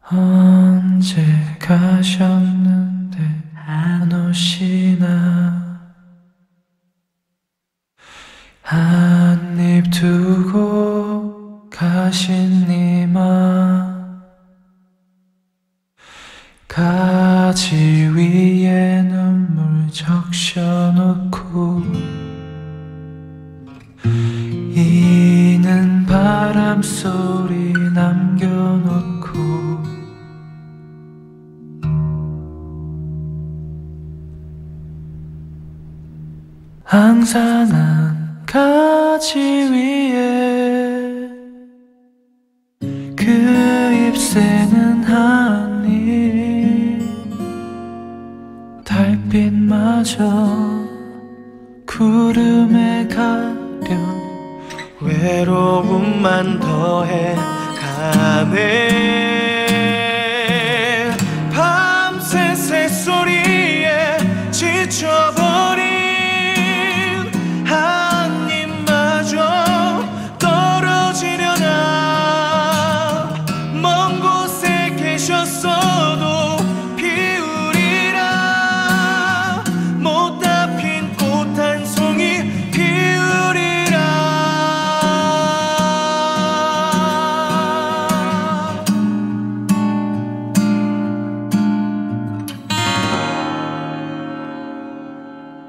언제 가셨는데 안 오시나. 한 입 두고 가신 이마 가지 위에 눈물 적셔놓고 이는 바람 소리 남겨놓고 항상 한 가지 위에 그 잎새는 하니 달빛마저 구름에 가련 외로움만 더해 가네.